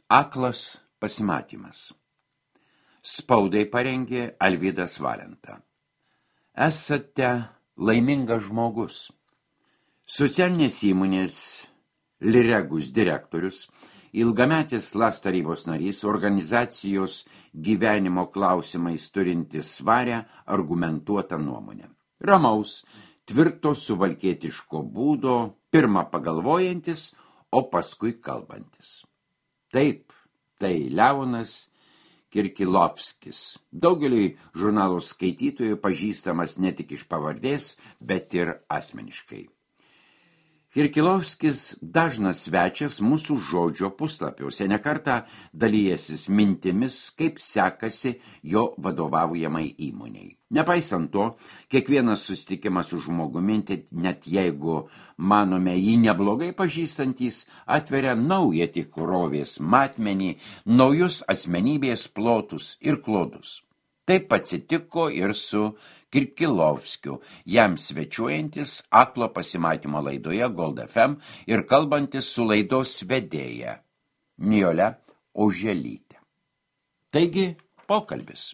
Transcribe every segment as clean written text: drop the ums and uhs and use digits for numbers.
Aklas pasimatymas. Spaudai parengė Alvydas Valenta. Esate laimingas žmogus. Socialinės įmonės Liregus direktorius, ilgametis LAS tarybos narys, organizacijos gyvenimo klausimais turintis svarę argumentuotą nuomonę. Ramaus, tvirto suvalkietiško būdo, pirmą pagalvojantis, o paskui kalbantis. Taip, tai Leonas Kirkilovskis. Daugeliui žurnalo skaitytojų pažįstamas ne tik iš pavardės, bet ir asmeniškai. Kirkilovskis dažnas svečias mūsų žodžio puslapiuose, nekartą dalijęsis mintimis, kaip sekasi jo vadovaujamai įmonei. Nepaisant to, kiekvienas susitikimas su žmogumi, net jeigu manome jį neblogai pažįstantys, atveria naują tikrovės matmenį, naujus asmenybės plotus ir klodus. Taip atsitiko ir su Kirkilovskiu, jam svečiuojantis aklo pasimatymo laidoje Gold FM ir kalbantis su laidos vedėja Nijole Oželyte. Taigi, pokalbis.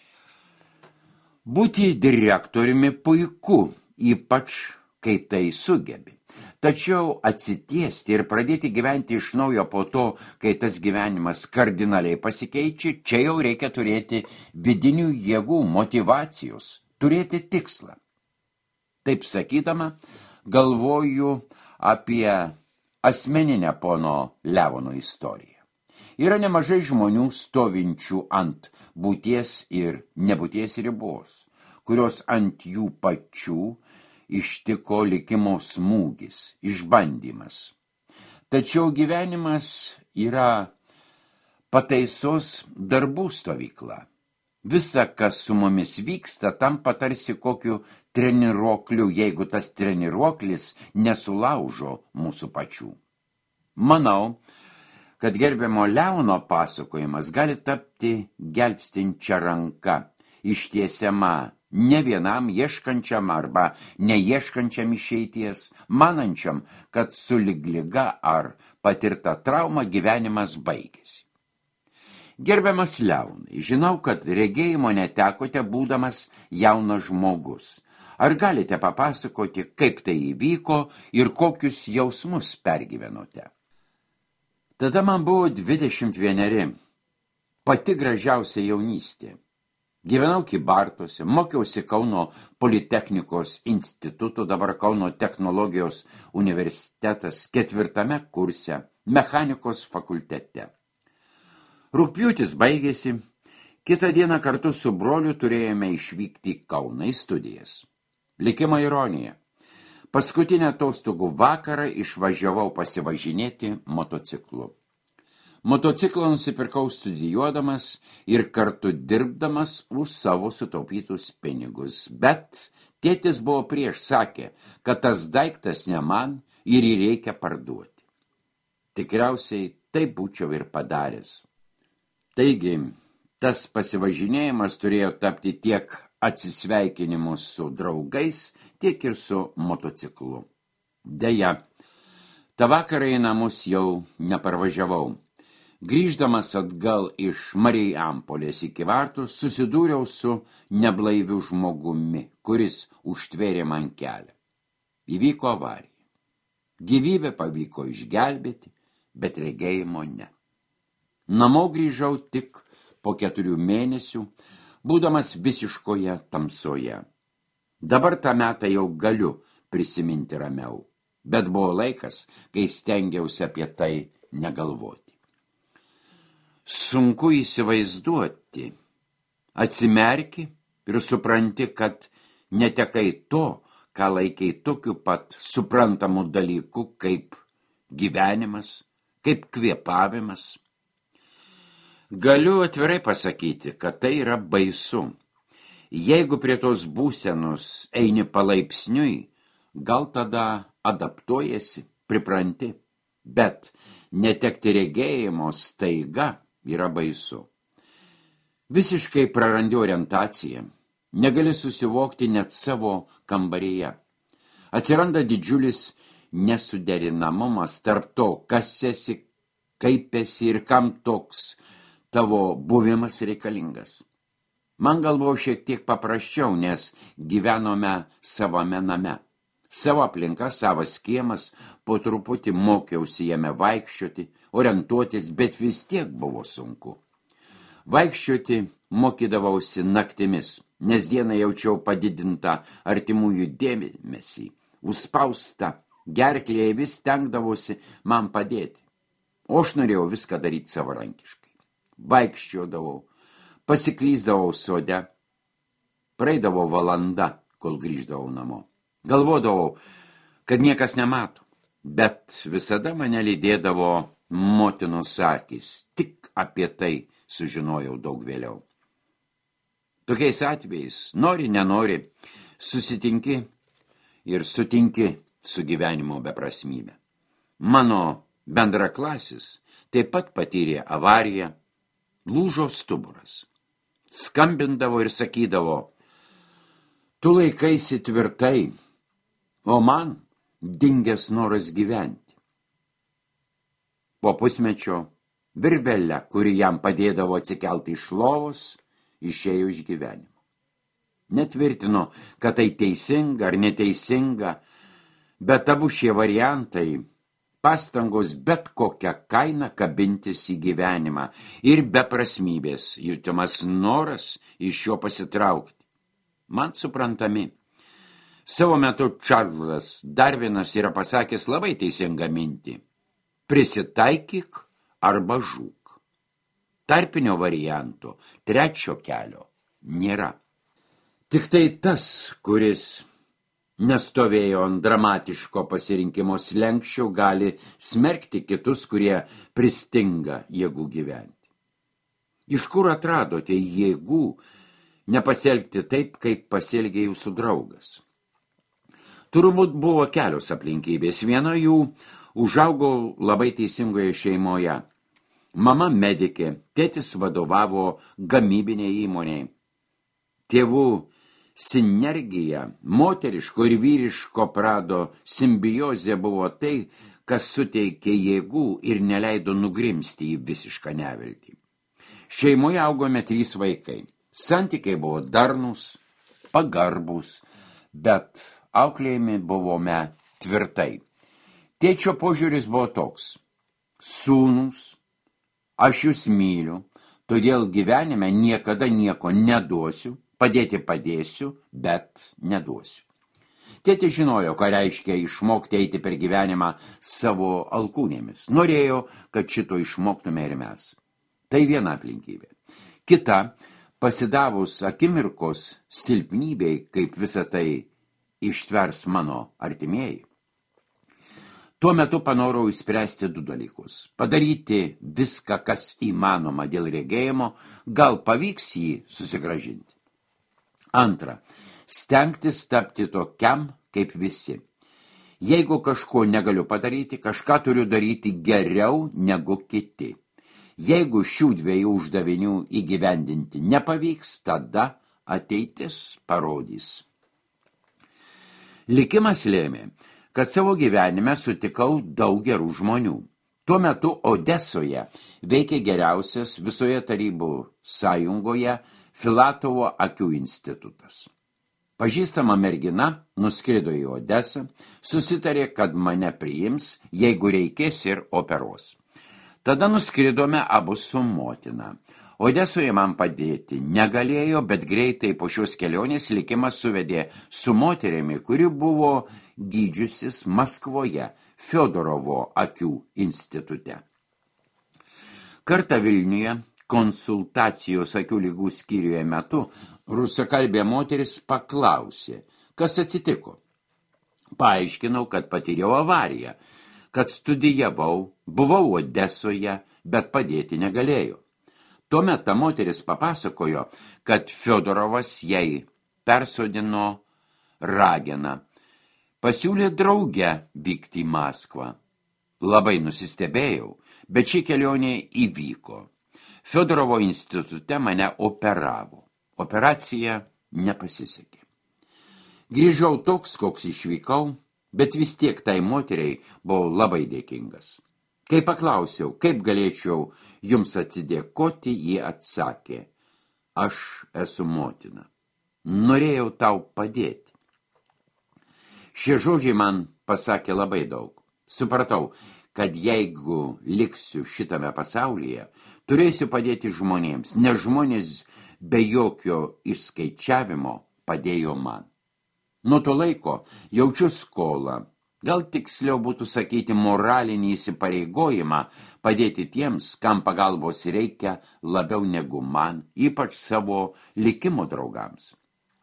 Būti direktoriumi puiku, ypač kai tai sugebi. Tačiau atsitiesti ir pradėti gyventi iš naujo po to, kai tas gyvenimas kardinaliai pasikeičia, čia jau reikia turėti vidinių jėgų, motyvacijos, turėti tikslą. Taip sakydama, galvoju apie asmeninę pono Leono istoriją. Yra nemažai žmonių stovinčių ant būties ir nebūties ribos, kurios ant jų pačių ištiko likimo smūgis, išbandymas. Tačiau gyvenimas yra pataisos darbų stovykla. Visa, kas su mumis vyksta, tampa tarsi kokiu treniruokliu, jeigu tas treniruoklis nesulaužo mūsų pačių. Manau, kad gerbiamo Leono pasakojimas gali tapti gelbstinčia ranka, ištiesiama ne vienam ieškančiam arba neieškančiam išeities, manančiam, kad sulig liga ar patirta trauma gyvenimas baigėsi. Gerbiamas Leonai, žinau, kad regėjimo netekote būdamas jaunas žmogus. Ar galite papasakoti, kaip tai įvyko ir kokius jausmus pergyvenote? Tada man buvo 21, pati gražiausia jaunystė. Gyvenau Kybartuose, mokiausi Kauno Politechnikos instituto, dabar Kauno technologijos universitetas 4 kurse, mechanikos fakultete. Rugpjūtis baigėsi, kitą dieną kartu su broliu turėjome išvykti į Kauną į studijas. Likimo ironija. Paskutinę atostogų vakarą išvažiavau pasivažinėti motociklu. Motociklą nusipirkau studijuodamas ir kartu dirbdamas už savo sutaupytus pinigus. Bet tėtis buvo prieš, sakė, kad tas daiktas ne man ir jį reikia parduoti. Tikriausiai taip būčiau ir padaręs. Taigi, tas pasivažinėjimas turėjo tapti tiek atsisveikinimu su draugais, tiek ir su motociklu. Deja, tą vakarą į namus jau neparvažiavau. Grįždamas atgal iš Marijampolės į Kybartus, susidūriau su neblaiviu žmogumi, kuris užtvėrė man kelią. Įvyko avarija. Gyvybę pavyko išgelbėti, bet regėjimo ne. Namo grįžau tik po 4 mėnesių, būdamas visiškoje tamsoje. Dabar tą metą jau galiu prisiminti ramiau, bet buvo laikas, kai stengiausi apie tai negalvoti. Sunku įsivaizduoti. Atsimerki ir supranti, kad netekai to, ką laikai tokiu pat suprantamų dalykų kaip gyvenimas, kaip kvėpavimas. Galiu atvirai pasakyti, kad tai yra baisu. Jeigu prie tos būsenos eini palaipsniui, gal tada adaptuojasi, pripranti, bet netekti regėjimo staiga yra baisu. Visiškai prarandi orientaciją, negali susivokti net savo kambaryje. Atsiranda didžiulis nesuderinamumas tarp to, kas esi, kaip esi ir kam toks tavo buvimas reikalingas. Man gal buvo šiek tiek paprasčiau, nes gyvenome savame name. Savo aplinka, savas kiemas, po truputį mokiausi jame vaikščioti, orientuotis, bet vis tiek buvo sunku. Vaikščioti mokydavausi naktimis, nes dieną jaučiau padidintą artimųjų dėmesį, užspaustą gerklėje vis stengdavosi man padėti. O aš norėjau viską daryti savarankiškai. Vaikščiodavau, pasiklysdavau sode, praeidavo valanda, kol grįždavau namo. Galvodavau, kad niekas nemato, bet visada mane lydėdavo motinos akys. Tik apie tai sužinojau daug vėliau. Tokiais atvejais, nori, nenori, susitinki ir sutinki su gyvenimo beprasmybė. Mano bendraklasis taip pat patyrė avariją, lūžo stuburas. Skambindavo ir sakydavo, tu laikaisi tvirtai, o man dingęs noras gyventi. Po pusmečio virvelę, kuri jam padėdavo atsikelti iš lovos, išėjo iš gyvenimo. Netvirtino, kad tai teisinga ar neteisinga, bet abu šie variantai pastangos bet kokią kainą kabintis į gyvenimą ir beprasmybės jutimas noras iš jo pasitraukti. Man suprantami. Savo metu Čarlzas Darvinas yra pasakęs labai teisingą mintį. Prisitaikyk arba žūk. Tarpinio varianto, trečio kelio nėra. Tik tai tas, kuris nestovėjo ant dramatiško pasirinkimo slenksčio, gali smerkti kitus, kurie pristinga jėgų gyventi. Iš kur atradote jėgų nepasielgti taip, kaip pasielgė jūsų draugas? Turbūt buvo kelios aplinkybės. Viena jų užaugau labai teisingoje šeimoje. Mama medikė, tėtis vadovavo gamybiniai įmoniai. Tėvų sinergija, moteriško ir vyriško prado simbiozė buvo tai, kas suteikė jėgų ir neleido nugrimsti į visišką neviltį. Šeimoje augome 3 vaikai. Santykiai buvo darnūs, pagarbūs, bet auklėjami buvome tvirtai. Tėčio požiūris buvo toks. Sūnūs, aš jūs myliu, todėl gyvenime niekada nieko neduosiu, padėti padėsiu, bet neduosiu. Tėtis žinojo, ką reiškia išmokti eiti per gyvenimą savo alkūnėmis. Norėjo, kad šito išmoktume ir mes. Tai viena aplinkybė. Kita, pasidavus akimirkos silpnybei, kaip visą tai ištvers mano artimieji. Tuo metu panorau išspręsti 2 dalykus. Padaryti viską, kas įmanoma dėl regėjimo, gal pavyks jį susigrąžinti. Antra, stengtis tapti tokiam kaip visi. Jeigu kažko negaliu padaryti, kažką turiu daryti geriau negu kiti. Jeigu šių 2 uždavinių įgyvendinti nepavyks, tada ateitis parodys. Likimas lėmė, kad savo gyvenime sutikau daug gerų žmonių. Tuo metu Odesoje veikė geriausias visoje Tarybų sąjungoje Filatovo akių institutas. Pažįstama mergina nuskrido į Odesą, susitarė, kad mane priims, jeigu reikės ir operuos. Tada nuskridome abu su motina. Odesoje man padėti negalėjo, bet greitai po šios kelionės likimas suvedė su moterimi, kuri buvo gydžiusis Maskvoje, Fiodorovo akių institute. Kartą Vilniuje konsultacijos akių ligų skyriuje metu rusakalbė moteris paklausė, kas atsitiko. Paaiškinau, kad patyriau avariją, kad studijavau, buvau Odesoje, bet padėti negalėjau. Tuomet ta moteris papasakojo, kad Fiodorovas jai persodino rageną. Pasiūlė drauge vykti į Maskvą. Labai nusistebėjau, bet ši kelionė įvyko. Fiodorovo institute mane operavo. Operacija nepasisekė. Grįžau toks, koks išvykau, bet vis tiek tai moteriai buvau labai dėkingas. Kai paklausiau, kaip galėčiau jums atsidėkoti, ji atsakė, aš esu motina. Norėjau tau padėti. Šie žodžiai man pasakė labai daug. Supratau, kad jeigu liksiu šitame pasaulyje, turėsiu padėti žmonėms, nes žmonės be jokio išskaičiavimo padėjo man. Nuo to laiko jaučiu skolą, gal tiksliau būtų sakyti moralinį įsipareigojimą padėti tiems, kam pagalbos reikia labiau negu man, ypač savo likimo draugams.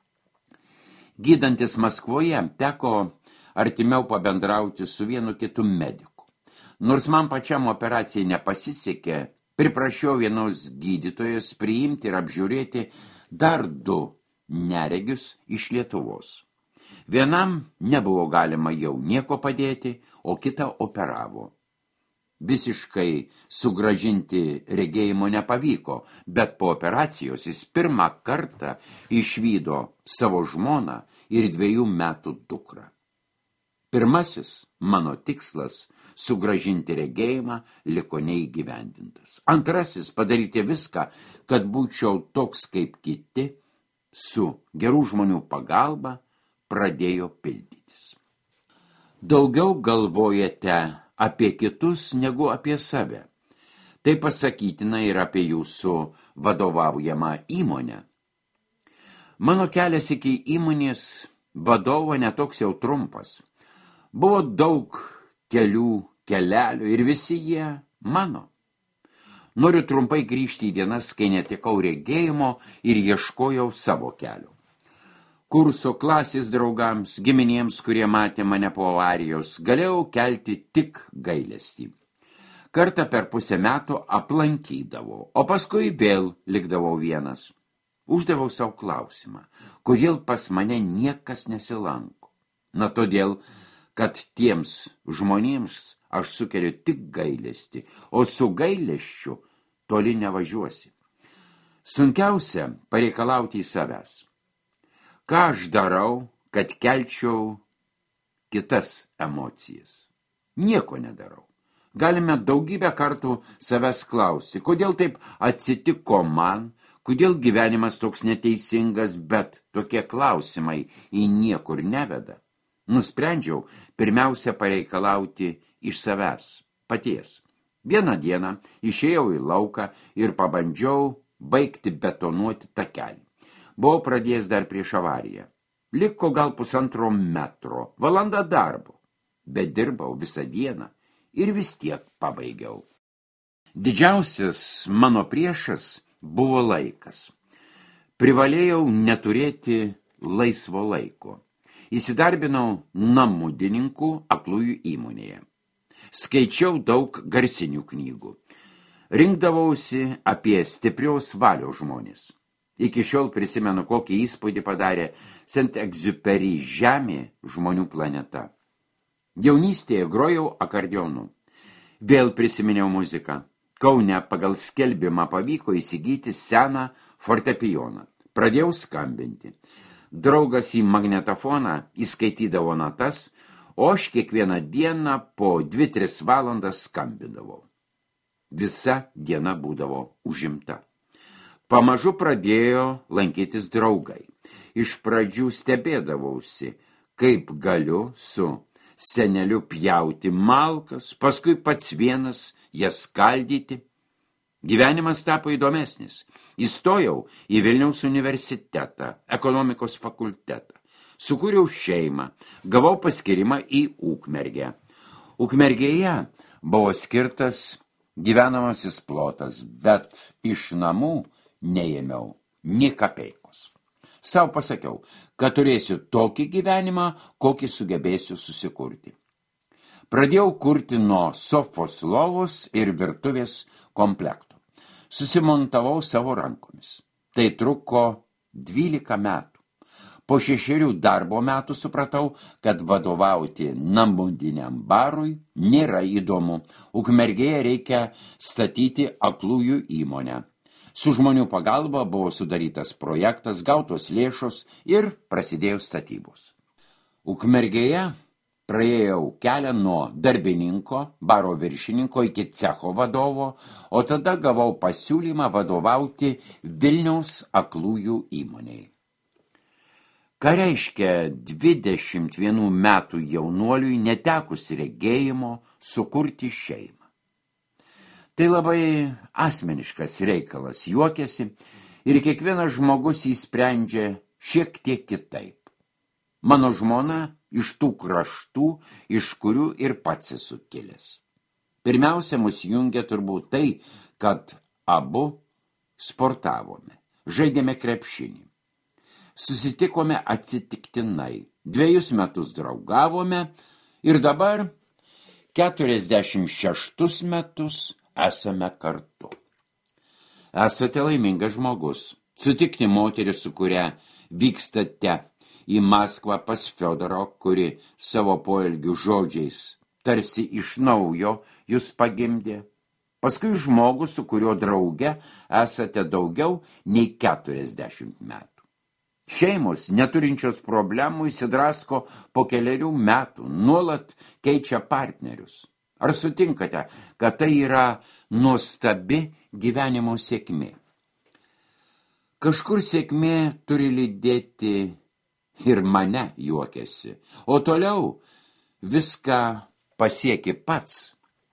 Gydantis Maskvoje teko artimiau pabendrauti su vienu kitu mediku. Nors man pačiam operacijai nepasisekė, priprašiau vienos gydytojos priimti ir apžiūrėti dar 2 neregius iš Lietuvos. Vienam nebuvo galima jau nieko padėti, o kitą operavo. Visiškai sugrąžinti regėjimo nepavyko, bet po operacijos jis pirmą kartą išvydo savo žmoną ir 2 metų dukrą. Pirmasis mano tikslas sugrąžinti regėjimą liko neįgyvendintas. Antrasis padaryti viską, kad būčiau toks kaip kiti, su gerų žmonių pagalba pradėjo pildytis. Daugiau galvojate apie kitus negu apie save. Tai pasakytina ir apie jūsų vadovaujamą įmonę. Mano kelias iki įmonės vadovo netoks jau trumpas. Buvo daug kelelių ir visi jie mano. Noriu trumpai grįžti į dienas, kai netekau regėjimo ir ieškojau savo kelio. Kurso klasės draugams, giminėms, kurie matė mane po avarijos, galėjau kelti tik gailestį. Kartą per pusę metų aplankydavau, o paskui vėl likdavau vienas. Uždavau savo klausimą, kodėl pas mane niekas nesilanko. Na todėl, kad tiems žmonėms aš sukeliu tik gailestį, o su gailesčiu toli nevažiuosi. Sunkiausia pareikalauti į savęs. Ką aš darau, kad kelčiau kitas emocijas? Nieko nedarau. Galime daugybę kartų savęs klausti, kodėl taip atsitiko man, kodėl gyvenimas toks neteisingas, bet tokie klausimai į niekur neveda. Nusprendžiau pirmiausia pareikalauti iš savęs, paties. Vieną dieną išėjau į lauką ir pabandžiau baigti betonuoti takelį. Buvau pradėjęs dar prieš avariją. Liko gal 1,5 metro, valanda darbo, bet dirbau visą dieną ir vis tiek pabaigiau. Didžiausias mano priešas buvo laikas. Privalėjau neturėti laisvo laiko. Įsidarbinau namudininkų aklųjų įmonėje. Skaičiau daug garsinių knygų. Rinkdavausi apie stiprios valios žmonės. Iki šiol prisimenu, kokį įspūdį padarė Saint-Exupéry Žemė žmonių planeta. Jaunystėje grojau akordeonu. Vėl prisiminiau muziką. Kaune pagal skelbimą pavyko įsigyti seną fortepijoną. Pradėjau skambinti. Draugas į magnetofoną įskaitydavo natas, o aš kiekvieną dieną po 2-3 valandas skambindavau. Visa diena būdavo užimta. Pamažu pradėjo lankytis draugai. Iš pradžių stebėdavausi, kaip galiu su seneliu pjauti malkas, paskui pats vienas jas skaldyti. Gyvenimas tapo įdomesnis. Įstojau į Vilniaus universitetą, ekonomikos fakultetą. Sukūriau šeimą, gavau paskyrimą į Ukmergę. Ukmergėje buvo skirtas gyvenamasis plotas, bet iš namų neėmiau nė kapeikos. Sau pasakiau, kad turėsiu tokį gyvenimą, kokį sugebėsiu susikurti. Pradėjau kurti nuo sofos lovos ir virtuvės komplektų. Susimontavau savo rankomis. Tai truko 12 metų. Po 6 darbo metų supratau, kad vadovauti namudiniam barui nėra įdomu. Ukmergėje reikia statyti aklųjų įmonę. Su žmonių pagalba buvo sudarytas projektas, gautos lėšos ir prasidėjo statybos. Ukmergėje praėjau kelią nuo darbininko, baro viršininko iki cecho vadovo, o tada gavau pasiūlymą vadovauti Vilniaus aklųjų įmonei. Ką reiškia 21 metų jaunuoliui netekusi regėjimo sukurti šeimą? Tai labai asmeniškas reikalas, juokiasi, ir kiekvienas žmogus įsprendžia šiek tiek kitaip. Mano žmona iš tų kraštų, iš kurių ir pats esu kilęs. Pirmiausia, mus jungia turbūt tai, kad abu sportavome, žaidėme krepšinį. Susitikome atsitiktinai, 2 metus draugavome ir dabar 46 metus esame kartu. Esate laimingas žmogus. Sutikti moterį, su kuria vykstate į Maskvą pas Fiodoro, kuri savo poelgių žodžiais tarsi iš naujo jūs pagimdė. Paskui žmogų, su kuriuo drauge esate daugiau nei 40 metų. Šeimos, neturinčios problemų, įsidrasko po 4 metų, nuolat keičia partnerius. Ar sutinkate, kad tai yra nuostabi gyvenimo sėkmė? Kažkur sėkmė turi lydėti ir mane, juokiasi, o toliau viską pasieki pats.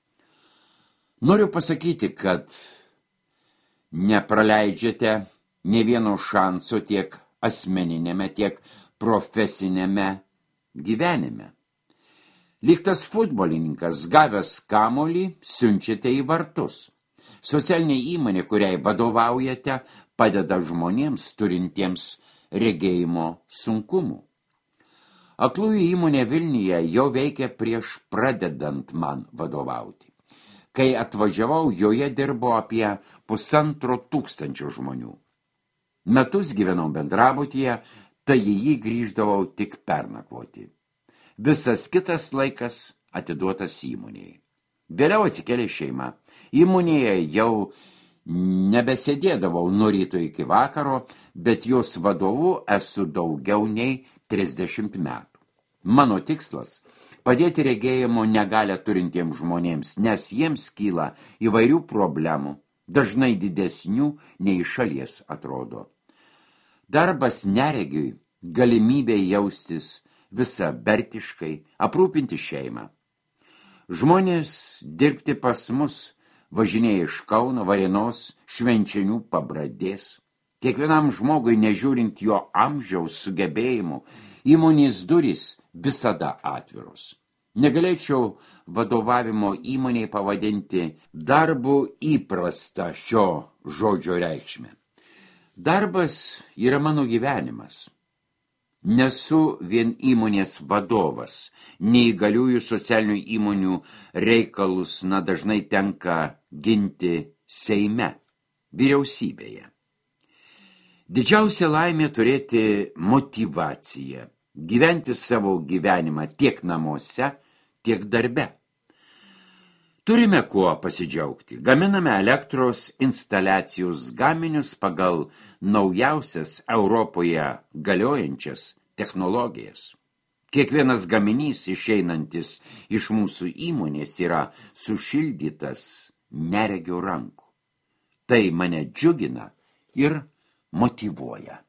Noriu pasakyti, kad nepraleidžiate nė vieno šanso tiek asmeninėme, tiek profesinėme gyvenime. Lyg tas futbolininkas, gavęs kamuolį, siunčiate į vartus. Socialinė įmonė, kuriai vadovaujate, padeda žmonėms turintiems regėjimo sunkumų. Aklųjų įmonė Vilniuje jau veikia prieš pradedant man vadovauti. Kai atvažiavau, joje dirbo apie 1500 žmonių. Metus gyvenau bendrabutyje, tai į jį grįždavau tik pernakvoti. Visas kitas laikas atiduotas įmonėje. Vėliau atsikėlė šeima. Įmonėje jau nebesėdėdavau nuo ryto iki vakaro, bet jos vadovu esu daugiau nei 30 metų. Mano tikslas – padėti regėjimo negalią turintiems žmonėms, nes jiems kyla įvairių problemų, dažnai didesnių nei iš šalies atrodo. Darbas neregiui galimybė jaustis visavertiškai, aprūpinti šeimą. Žmonės dirbti pas mus važinėja iš Kauno, Varėnos, Švenčionių, Pabradės. Kiekvienam žmogui, nežiūrint jo amžiaus sugebėjimų, įmonės durys visada atviros. Negalėčiau vadovavimo įmonei pavadinti darbu įprasta šio žodžio reikšmė. Darbas yra mano gyvenimas. Nesu vien įmonės vadovas, neįgaliųjų socialinių įmonių reikalus dažnai tenka ginti Seime, vyriausybėje. Didžiausia laimė turėti motyvaciją, gyventi savo gyvenimą tiek namuose, tiek darbe. Turime kuo pasidžiaugti. Gaminame elektros instaliacijos gaminius pagal naujausias Europoje galiojančias technologijas. Kiekvienas gaminys išeinantis iš mūsų įmonės yra sušildytas neregio rankų. Tai mane džiugina ir motyvuoja.